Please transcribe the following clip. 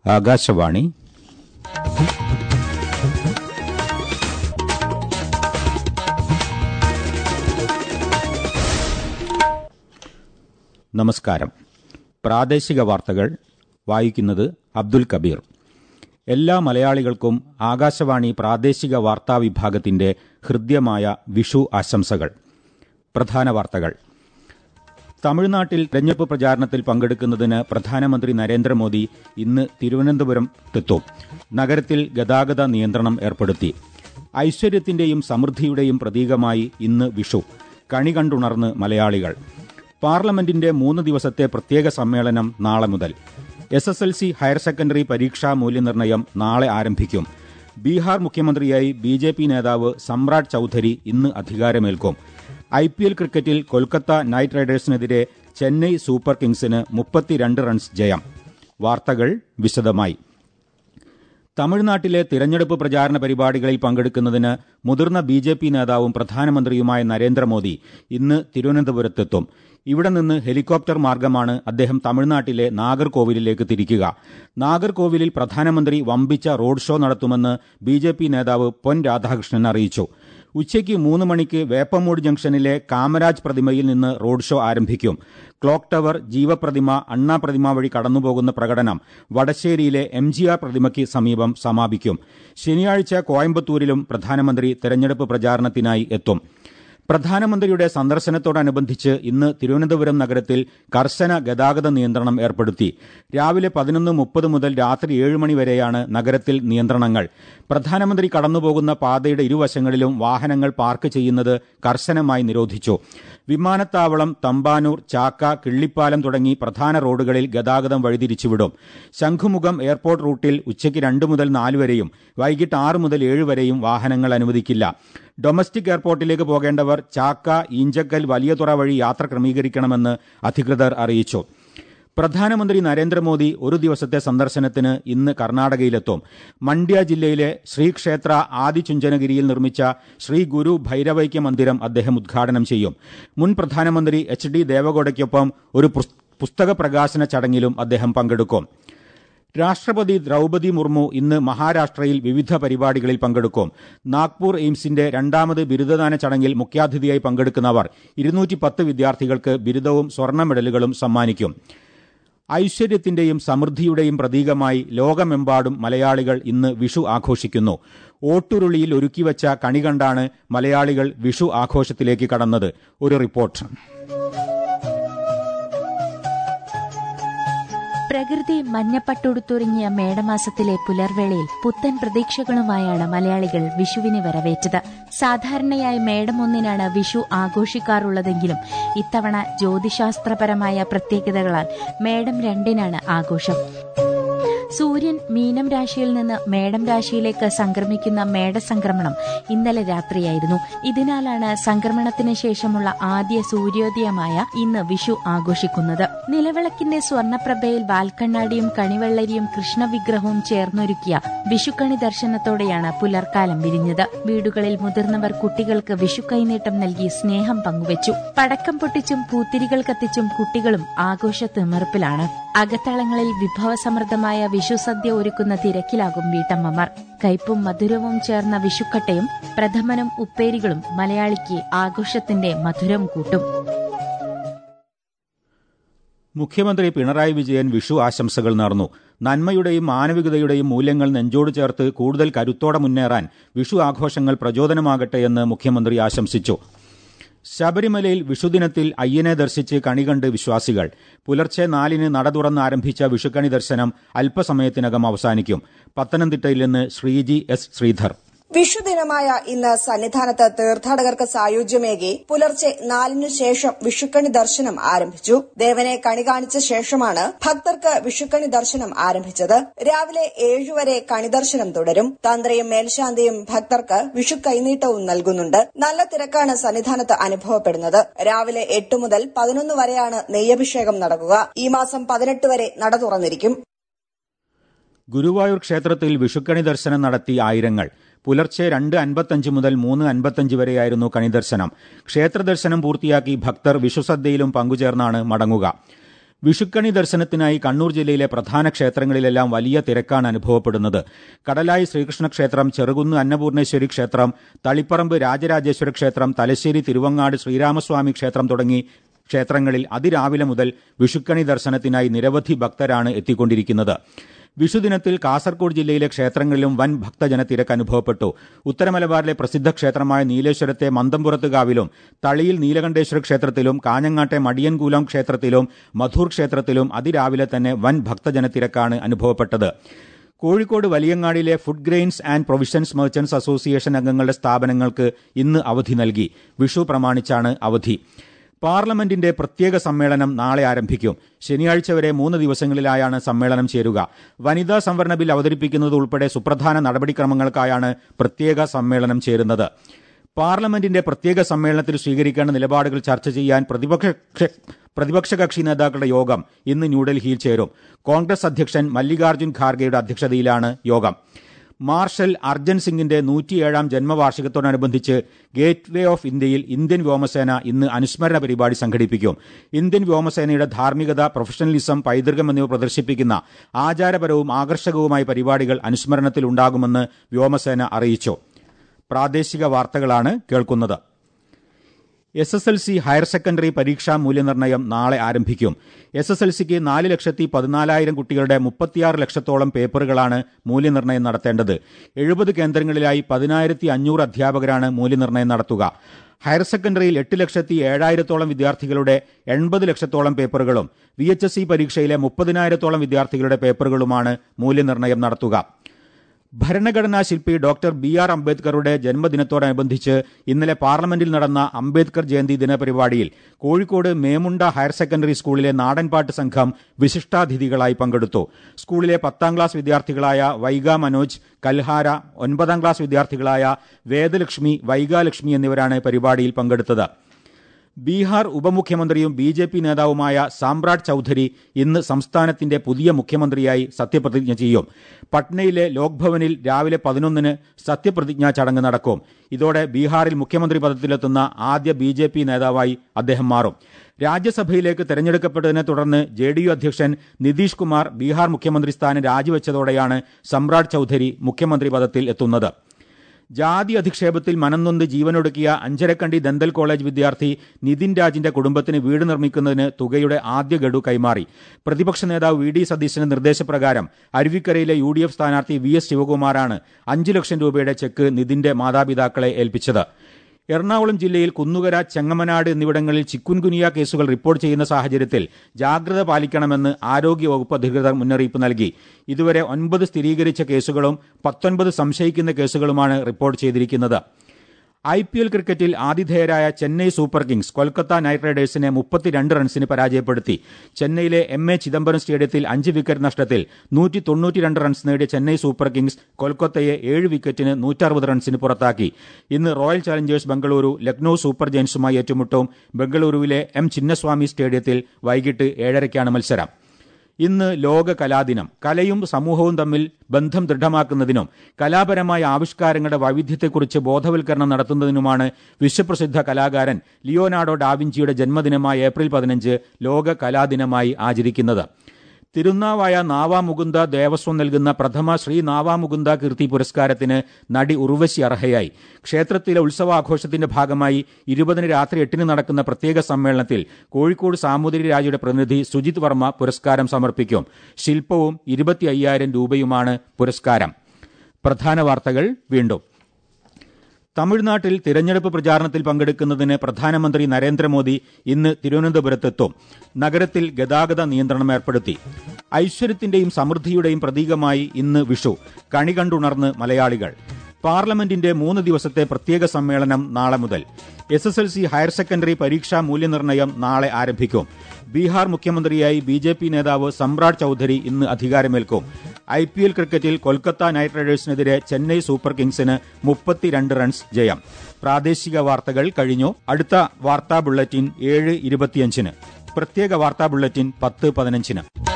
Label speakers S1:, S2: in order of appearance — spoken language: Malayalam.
S1: ആകാശവാണി. നമസ്കാരം. പ്രാദേശിക വാർത്തകൾ വായിക്കുന്നത് അബ്ദുൽ കബീർ. എല്ലാ മലയാളികൾക്കും ആകാശവാണി പ്രാദേശിക വാർത്താ വിഭാഗത്തിന്റെ ഹൃദ്യമായ വിഷു ആശംസകൾ. പ്രധാന വാർത്തകൾ. തമിഴ്നാട്ടിൽ തെരഞ്ഞെടുപ്പ് പ്രചാരണത്തിൽ പങ്കെടുക്കുന്നതിന് പ്രധാനമന്ത്രി നരേന്ദ്രമോദി ഇന്ന് തിരുവനന്തപുരത്തെത്തും. നഗരത്തിൽ ഗതാഗത നിയന്ത്രണം ഏർപ്പെടുത്തി. ഐശ്വര്യത്തിന്റെയും സമൃദ്ധിയുടെയും പ്രതീകമായി ഇന്ന് വിഷു. കണി കണ്ടുണർന്ന് മലയാളികൾ. പാർലമെന്റിന്റെ 3 ദിവസത്തെ പ്രത്യേക സമ്മേളനം നാളെ മുതൽ. SSLC ഹയർ സെക്കൻഡറി പരീക്ഷാ മൂല്യനിർണ്ണയം നാളെ ആരംഭിക്കും. ബീഹാർ മുഖ്യമന്ത്രിയായി BJP നേതാവ് സമ്രാട് ചൌധരി ഇന്ന് അധികാരമേൽക്കും. IPL ക്രിക്കറ്റിൽ കൊൽക്കത്ത നൈറ്റ് റൈഡേഴ്സിനെതിരെ ചെന്നൈ സൂപ്പർ കിങ്സിന് 32 റൺസ് ജയം. വാർത്തകൾ വിശദമായി. തമിഴ്നാട്ടിലെ തിരഞ്ഞെടുപ്പ് പ്രചാരണ പരിപാടികളിൽ പങ്കെടുക്കുന്നതിന് മുതിർന്ന BJP നേതാവും പ്രധാനമന്ത്രിയുമായ നരേന്ദ്രമോദി ഇന്ന് തിരുവനന്തപുരത്തെത്തും. ഇവിടെ നിന്ന് ഹെലികോപ്റ്റർ മാർഗമാണ് അദ്ദേഹം തമിഴ്നാട്ടിലെ നാഗർകോവിലിലേക്ക് തിരിക്കുക. നാഗർകോവിലിൽ പ്രധാനമന്ത്രി വമ്പിച്ച റോഡ് ഷോ നടത്തുമെന്ന് BJP നേതാവ് പൊൻ രാധാകൃഷ്ണൻ അറിയിച്ചു. ഉച്ചയ്ക്ക് 3 മണിക്ക് വേപ്പമൂട് ജംഗ്ഷനിലെ കാമരാജ് പ്രതിമയിൽ നിന്ന് റോഡ് ഷോ ആരംഭിക്കും. ക്ലോക്ക് ടവർ, ജീവപ്രതിമ, അണ്ണാ പ്രതിമ വഴി കടന്നുപോകുന്ന പ്രകടനം വടശ്ശേരിയിലെ MGR പ്രതിമയ്ക്ക് സമീപം സമാപിക്കും. ശനിയാഴ്ച കോയമ്പത്തൂരിലും പ്രധാനമന്ത്രി തെരഞ്ഞെടുപ്പ് പ്രചാരണത്തിനായി എത്തും. പ്രധാനമന്ത്രിയുടെ സന്ദർശനത്തോടനുബന്ധിച്ച് ഇന്ന് തിരുവനന്തപുരം നഗരത്തിൽ കർശന ഗതാഗത നിയന്ത്രണം ഏർപ്പെടുത്തി. രാവിലെ 11:30 മുതൽ രാത്രി 7 മണി വരെയാണ് നഗരത്തിൽ നിയന്ത്രണങ്ങൾ. പ്രധാനമന്ത്രി കടന്നുപോകുന്ന പാതയുടെ ഇരുവശങ്ങളിലും വാഹനങ്ങൾ പാർക്ക് ചെയ്യുന്നത് കർശനമായി നിരോധിച്ചു. വിമാനത്താവളം, തമ്പാനൂർ, ചാക്ക, കിള്ളിപ്പാലം തുടങ്ങി പ്രധാന റോഡുകളിൽ ഗതാഗതം വഴിതിരിച്ചുവിടും. ശംഖുമുഖം എയർപോർട്ട് റൂട്ടിൽ ഉച്ചയ്ക്ക് 2 മുതൽ 4 വരെയും വൈകിട്ട് 6 മുതൽ 7 വരെയും വാഹനങ്ങൾ അനുവദിക്കില്ല. ഡൊമസ്റ്റിക് എയർപോർട്ടിലേക്ക് പോകേണ്ടവർ ചാക്ക, ഈഞ്ചക്കൽ, വലിയതുറ വഴി യാത്ര ക്രമീകരിക്കണമെന്ന് അധികൃതർ അറിയിച്ചു. പ്രധാനമന്ത്രി നരേന്ദ്രമോദി ഒരു ദിവസത്തെ സന്ദർശനത്തിന് ഇന്ന് കർണാടകയിലെത്തും. മണ്ഡ്യ ജില്ലയിലെ ശ്രീക്ഷേത്ര ആദിചുഞ്ചനഗിരിയിൽ നിർമ്മിച്ച ശ്രീ ഗുരു ഭൈരവൈക്യ മന്ദിരം അദ്ദേഹം ഉദ്ഘാടനം ചെയ്യും. മുൻ പ്രധാനമന്ത്രി HD ദേവഗൌഡയ്ക്കൊപ്പം ഒരു പുസ്തക പ്രകാശന ചടങ്ങിലും അദ്ദേഹം പങ്കെടുക്കും. രാഷ്ട്രപതി ദ്രൌപദി മുർമു ഇന്ന് മഹാരാഷ്ട്രയിൽ വിവിധ പരിപാടികളിൽ പങ്കെടുക്കും. നാഗ്പൂർ എയിംസിന്റെ 2ാമത് ബിരുദദാന ചടങ്ങിൽ മുഖ്യാതിഥിയായി പങ്കെടുക്കുന്നവർ 210 വിദ്യാർത്ഥികൾക്ക് ബിരുദവും സ്വർണ്ണ മെഡലുകളും സമ്മാനിക്കും. ഐശ്വര്യത്തിന്റെയും സമൃദ്ധിയുടെയും പ്രതീകമായി ലോകമെമ്പാടും മലയാളികൾ ഇന്ന് വിഷു ആഘോഷിക്കുന്നു. ഓട്ടുരുളിയിൽ ഒരുക്കിവച്ച കണി കണ്ടാണ് മലയാളികൾ വിഷു ആഘോഷത്തിലേക്ക് കടന്നത്. ഒരു റിപ്പോർട്ട്.
S2: പ്രകൃതി മഞ്ഞപ്പട്ടുടുത്തൊരുങ്ങിയ മേടമാസത്തിലെ പുലർവേളയിൽ പുത്തൻ പ്രതീക്ഷകളുമായാണ് മലയാളികൾ വിഷുവിനെ വരവേറ്റത്. സാധാരണയായി മേടം 1-നാണ് വിഷു ആഘോഷിക്കാറുള്ളതെങ്കിലും ഇത്തവണ ജ്യോതിശാസ്ത്രപരമായ പ്രത്യേകതകളാൽ മേടം 2-നാണ് ആഘോഷം. സൂര്യൻ മീനം രാശിയിൽ നിന്ന് മേടം രാശിയിലേക്ക് സംക്രമിക്കുന്ന മേടസംക്രമണം ഇന്നലെ രാത്രിയായിരുന്നു. ഇതിനാലാണ് സംക്രമണത്തിന് ശേഷമുള്ള ആദ്യ സൂര്യോദയമായ ഇന്ന് വിഷു ആഘോഷിക്കുന്നത്. നിലവിളക്കിന്റെ സ്വർണ്ണപ്രഭയിൽ വാൽക്കണ്ണാടിയും കണിവെള്ളരിയും കൃഷ്ണവിഗ്രഹവും ചേർന്നൊരുക്കിയ വിഷുക്കണി ദർശനത്തോടെയാണ് പുലർക്കാലം വിരിഞ്ഞത്. വീടുകളിൽ മുതിർന്നവർ കുട്ടികൾക്ക് വിഷുക്കൈനീട്ടം നൽകി സ്നേഹം പങ്കുവച്ചു. പടക്കം പൊട്ടിച്ചും പൂത്തിരികൾ കത്തിച്ചും കുട്ടികളും ആഘോഷ തിമിർപ്പിലാണ്. അകത്തളങ്ങളിൽ വിഭവസമൃദ്ധമായ വിഷുസദ്യ ഒരുക്കുന്ന തിരക്കിലാകും വീട്ടമ്മമാർ. കയ്പും മധുരവും ചേർന്ന വിഷുക്കട്ടയും പ്രഥമനും ഉപ്പേരികളും മലയാളിക്ക് ആഘോഷത്തിന്റെ മധുരം കൂട്ടും.
S1: മുഖ്യമന്ത്രി പിണറായി വിജയൻ വിഷു ആശംസകൾ നേർന്നു. നന്മയുടെയും മാനവികതയുടെയും മൂല്യങ്ങൾ നെഞ്ചോട് ചേർത്ത് കൂടുതൽ കരുത്തോടെ മുന്നേറാൻ വിഷു ആഘോഷങ്ങൾ പ്രചോദനമാകട്ടെയെന്ന് മുഖ്യമന്ത്രി ആശംസിച്ചു. ശബരിമലയിൽ വിഷുദിനത്തിൽ അയ്യനെ ദർശിച്ച് കണികണ്ട് വിശ്വാസികൾ. പുലർച്ചെ 4-ന് നട തുറന്ന് ആരംഭിച്ച വിഷുക്കണി ദർശനം അല്പസമയത്തിനകം അവസാനിക്കും. പത്തനംതിട്ടയിൽ നിന്ന് ശ്രീജി എസ് ശ്രീധർ.
S3: വിഷുദിനമായ ഇന്ന് സന്നിധാനത്ത് തീർത്ഥാടകർക്ക് സായുജ്യമേകി പുലർച്ചെ 4-നു ശേഷം വിഷുക്കണി ദർശനം ആരംഭിച്ചു. ദേവനെ കണി കാണിച്ച ശേഷമാണ് ഭക്തർക്ക് വിഷുക്കണി ദർശനം ആരംഭിച്ചത്. രാവിലെ 7 വരെ കണിദർശനം തുടരും. തന്ത്രിയും മേൽശാന്തിയും ഭക്തർക്ക് വിഷു കൈനീട്ടവും നൽകുന്നുണ്ട്. നല്ല തിരക്കാണ് സന്നിധാനത്ത് അനുഭവപ്പെടുന്നത്. രാവിലെ 8 മുതൽ 11 വരെയാണ് നെയ്യഭിഷേകം നടക്കുക. ഈ മാസം 18 വരെ നട തുറന്നിരിക്കും.
S1: ഗുരുവായൂർ ക്ഷേത്രത്തിൽ വിഷുക്കണി ദർശനം നടത്തി ആയിരങ്ങൾ. പുലർച്ചെ 2:55 മുതൽ 3:55 വരെയായിരുന്നു കണിദർശനം. ക്ഷേത്രദർശനം പൂർത്തിയാക്കി ഭക്തർ വിഷുസദ്യയിലും പങ്കുചേർന്നാണ് മടങ്ങുക. വിഷുക്കണി ദർശനത്തിനായി കണ്ണൂർ ജില്ലയിലെ പ്രധാന ക്ഷേത്രങ്ങളിലെല്ലാം വലിയ തിരക്കാണ് അനുഭവപ്പെടുന്നത്. കടലായി ശ്രീകൃഷ്ണ ക്ഷേത്രം, ചെറുകുന്ന് അന്നപൂർണേശ്വരി ക്ഷേത്രം, തളിപ്പറമ്പ് രാജരാജേശ്വര ക്ഷേത്രം, തലശ്ശേരി തിരുവങ്ങാട് ശ്രീരാമസ്വാമി ക്ഷേത്രം തുടങ്ങി ക്ഷേത്രങ്ങളിൽ അതിരാവിലെ മുതൽ വിഷുക്കണി ദർശനത്തിനായി നിരവധി ഭക്തരാണ് എത്തിക്കൊണ്ടിരിക്കുന്നത്. വിഷുദിനത്തിൽ കാസർകോട് ജില്ലയിലെ ക്ഷേത്രങ്ങളിലും വൻ ഭക്തജനത്തിരക്ക് അനുഭവപ്പെട്ടു. ഉത്തരമലബാറിലെ പ്രസിദ്ധ ക്ഷേത്രമായ നീലേശ്വരത്തെ മന്തംപുറത്തുകാവിലും, തളിയിൽ നീലകണ്ഠേശ്വര ക്ഷേത്രത്തിലും, കാഞ്ഞങ്ങാട്ടെ മടിയൻകൂലം ക്ഷേത്രത്തിലും, മധൂർ ക്ഷേത്രത്തിലും അതിരാവിലെ തന്നെ വൻ ഭക്തജനത്തിരക്കാണ് അനുഭവപ്പെട്ടത്. കോഴിക്കോട് വലിയങ്ങാടിയിലെ food grains and provisions merchants association അംഗങ്ങളുടെ സ്ഥാപനങ്ങൾക്ക് ഇന്ന് അവധി നൽകി. വിഷു പ്രമാണിച്ചാണ് അവധി. പാർലമെന്റിന്റെ പ്രത്യേക സമ്മേളനം നാളെ ആരംഭിക്കും. ശനിയാഴ്ച വരെ 3 ദിവസങ്ങളിലായാണ് സമ്മേളനം ചേരുക. വനിതാ സംവരണ ബിൽ അവതരിപ്പിക്കുന്നത് ഉൾപ്പെടെ സുപ്രധാന നടപടിക്രമങ്ങൾക്കായാണ് പ്രത്യേക സമ്മേളനം ചേരുന്നത്. പാർലമെന്റിന്റെ പ്രത്യേക സമ്മേളനത്തിൽ സ്വീകരിക്കേണ്ട നിലപാടുകൾ ചർച്ച ചെയ്യാൻ പ്രതിപക്ഷ കക്ഷി നേതാക്കളുടെ യോഗം ഇന്ന് ന്യൂഡൽഹിയിൽ ചേരും. കോൺഗ്രസ് അധ്യക്ഷൻ മല്ലികാർജ്ജുൻ ഖാർഗെയുടെ അധ്യക്ഷതയിലാണ് യോഗം. മാർഷൽ അർജൻ സിംഗിന്റെ 107ാം ജന്മവാർഷികത്തോടനുബന്ധിച്ച് ഗേറ്റ് വേ ഓഫ് ഇന്ത്യയിൽ ഇന്ത്യൻ വ്യോമസേന ഇന്ന് അനുസ്മരണ പരിപാടി സംഘടിപ്പിക്കും. ഇന്ത്യൻ വ്യോമസേനയുടെ ധാർമ്മികത, പ്രൊഫഷണലിസം, പൈതൃകം എന്നിവ പ്രദർശിപ്പിക്കുന്ന ആചാരപരവും ആകർഷകവുമായ പരിപാടികൾ അനുസ്മരണത്തിൽ ഉണ്ടാകുമെന്ന് വ്യോമസേന അറിയിച്ചു. പ്രാദേശിക വാർത്തകളാണ് കേൾക്കുന്നത്. SSLC ഹയർ സെക്കൻഡറി പരീക്ഷാ മൂല്യനിർണ്ണയം നാളെ ആരംഭിക്കും. SSLCക്ക് 4,14,000 കുട്ടികളുടെ 36 ലക്ഷത്തോളം പേപ്പറുകളാണ് മൂല്യനിർണ്ണയം നടത്തേണ്ടത്. 70 കേന്ദ്രങ്ങളിലായി 10,500 അധ്യാപകരാണ് മൂല്യനിർണ്ണയം നടത്തുക. ഹയർ സെക്കൻഡറിയിൽ 8,07,000 വിദ്യാർത്ഥികളുടെ 80 ലക്ഷത്തോളം പേപ്പറുകളും VHSE പരീക്ഷയിലെ 30,000 വിദ്യാർത്ഥികളുടെ പേപ്പറുകളുമാണ് മൂല്യനിർണ്ണയം നടത്തുക. ഭരണഘടനാ ശില്പി ഡോക്ടർ BR അംബേദ്കറുടെ ജന്മദിനത്തോടനുബന്ധിച്ച് ഇന്നലെ പാർലമെന്റിൽ നടന്ന അംബേദ്കർ ജയന്തി ദിന പരിപാടിയിൽ കോഴിക്കോട് മേമുണ്ട ഹയർ സെക്കൻഡറി സ്കൂളിലെ നാടൻപാട്ട് സംഘം വിശിഷ്ടാതിഥികളായി പങ്കെടുത്തു. സ്കൂളിലെ 10ാം ക്ലാസ് വിദ്യാർത്ഥികളായ വൈഗ മനോജ്, കൽഹാര, 9ാം ക്ലാസ് വിദ്യാർത്ഥികളായ വേദലക്ഷ്മി, വൈഗാലക്ഷ്മി എന്നിവരാണ് പരിപാടിയിൽ പങ്കെടുത്തത്. ബീഹാർ ഉപമുഖ്യമന്ത്രിയും BJP നേതാവുമായ സാമ്രാട്ട് ചൌധരി ഇന്ന് സംസ്ഥാനത്തിന്റെ പുതിയ മുഖ്യമന്ത്രിയായി സത്യപ്രതിജ്ഞ ചെയ്യും. പട്നയിലെ ലോക്ഭവനിൽ രാവിലെ 11-ന് സത്യപ്രതിജ്ഞാ ചടങ്ങ് നടക്കും. ഇതോടെ ബീഹാറിൽ മുഖ്യമന്ത്രി പദത്തിലെത്തുന്ന ആദ്യ BJP നേതാവായി അദ്ദേഹം മാറും. രാജ്യസഭയിലേക്ക് തെരഞ്ഞെടുക്കപ്പെട്ടതിനെ തുടർന്ന് JDU അധ്യക്ഷൻ നിതീഷ് കുമാർ ബീഹാർ മുഖ്യമന്ത്രി സ്ഥാനം രാജിവെച്ചതോടെയാണ് സാമ്രാട്ട് ചൌധരി മുഖ്യമന്ത്രി പദത്തിൽ എത്തുന്നത്. ജാതി അധിക്ഷേപത്തിൽ മനംനൊന്ത് ജീവനൊടുക്കിയ അഞ്ചരക്കണ്ടി ദന്തൽ കോളേജ് വിദ്യാർത്ഥി നിതിൻ രാജിന്റെ കുടുംബത്തിന് വീട് നിർമ്മിക്കുന്നതിന് തുകയുടെ ആദ്യ ഗഡു കൈമാറി. പ്രതിപക്ഷ നേതാവ് VD സതീശന്റെ നിർദ്ദേശപ്രകാരം അരുവിക്കരയിലെ UDF സ്ഥാനാർത്ഥി VS ശിവകുമാറാണ് 5 ലക്ഷം രൂപയുടെ ചെക്ക് നിതിന്റെ മാതാപിതാക്കളെ ഏൽപ്പിച്ചത്. എറണാകുളം ജില്ലയിൽ കുന്നുകര, ചെങ്ങമനാട് എന്നിവിടങ്ങളിൽ ചിക്കുൻഗുനിയ കേസുകൾ റിപ്പോർട്ട് ചെയ്യുന്ന സാഹചര്യത്തിൽ ജാഗ്രത പാലിക്കണമെന്ന് ആരോഗ്യവകുപ്പ് അധികൃതർ മുന്നറിയിപ്പ് നൽകി. ഇതുവരെ 9 സ്ഥിരീകരിച്ച കേസുകളും 19 സംശയിക്കുന്ന കേസുകളുമാണ് റിപ്പോർട്ട് ചെയ്തിരിക്കുന്നത്. IPL ക്രിക്കറ്റിൽ ആതിഥേയരായ Chennai super kings Kolkata knight റൈഡേഴ്സിനെ 32 റൺസിന് പരാജയപ്പെടുത്തി. ചെന്നൈയിലെ MA ചിദംബരം സ്റ്റേഡിയത്തിൽ 5 വിക്കറ്റ് നഷ്ടത്തിൽ 192 റൺസ് നേടിയ ചെന്നൈ സൂപ്പർ കിങ്സ് കൊൽക്കത്തയെ 7 വിക്കറ്റിന് 160 റൺസിന് പുറത്താക്കി. ഇന്ന് royal challengers Bengaluru Lucknow super ജയൻസുമായി ഏറ്റുമുട്ടും. ബംഗളൂരുവിലെ M ചിന്നസ്വാമി സ്റ്റേഡിയത്തിൽ വൈകിട്ട് 7:30 മത്സരം. ഇന്ന് ലോക കലാദിനം. കലയും സമൂഹവും തമ്മിൽ ബന്ധം ദൃഢമാക്കുന്നതിനും കലാപരമായ ആവിഷ്കാരങ്ങളുടെ വൈവിധ്യത്തെക്കുറിച്ച് ബോധവൽക്കരണം നടത്തുന്നതിനുമാണ് വിശ്വപ്രസിദ്ധ കലാകാരൻ ലിയോനാർഡോ ഡാവിഞ്ചിയുടെ ജന്മദിനമായ ഏപ്രിൽ 15 ലോക കലാദിനമായി ആചരിക്കുന്നത്. തിരുനാവായ നാവാമുകുന്ദ ദേവസ്വം നൽകുന്ന പ്രഥമ ശ്രീ നാവാമുകുന്ദ കീർത്തി പുരസ്കാരത്തിന് നടി ഉർവശി അർഹയായി. ക്ഷേത്രത്തിലെ ഉത്സവാഘോഷത്തിന്റെ ഭാഗമായി 20-ന് രാത്രി 8-ന് നടക്കുന്ന പ്രത്യേക സമ്മേളനത്തിൽ കോഴിക്കോട് സാമൂതിരി രാജയുടെ പ്രതിനിധി സുജിത് വർമ്മ പുരസ്കാരം സമർപ്പിക്കും. ശില്പവും 25,000 രൂപയുമാണ് പുരസ്കാരം. പ്രധാന വാർത്തകൾ വീണ്ടും. തമിഴ്നാട്ടിൽ തിരഞ്ഞെടുപ്പ് പ്രചാരണത്തിൽ പങ്കെടുക്കുന്നതിന് പ്രധാനമന്ത്രി നരേന്ദ്രമോദി ഇന്ന് തിരുവനന്തപുരത്തെത്തും. നഗരത്തിൽ ഗതാഗത നിയന്ത്രണം ഏർപ്പെടുത്തി. ഐശ്വര്യത്തിന്റെയും സമൃദ്ധിയുടെയും പ്രതീകമായി ഇന്ന് വിഷു. കണി കണ്ടുണർന്ന് മലയാളികൾ. പാർലമെന്റിന്റെ 3 ദിവസത്തെ പ്രത്യേക സമ്മേളനം നാളെ മുതൽ. SSLC ഹയർ സെക്കൻഡറി പരീക്ഷാ മൂല്യനിർണ്ണയം നാളെ ആരംഭിക്കും. ബീഹാർ മുഖ്യമന്ത്രിയായി BJP നേതാവ് സാമ്രാട്ട് ചൌധരി ഇന്ന് അധികാരമേൽക്കും. IPL ക്രിക്കറ്റിൽ കൊൽക്കത്ത നൈറ്റ് റൈഡേഴ്സിനെതിരെ ചെന്നൈ സൂപ്പർ കിങ്സിന് 32 റൺസ് ജയം. പ്രാദേശിക വാർത്തകൾ കഴിഞ്ഞു. അടുത്ത വാർത്താ ബുള്ളറ്റിൻ 7:25-ന്. പ്രത്യേക വാർത്താ ബുള്ളറ്റിൻ 10:15-ന്.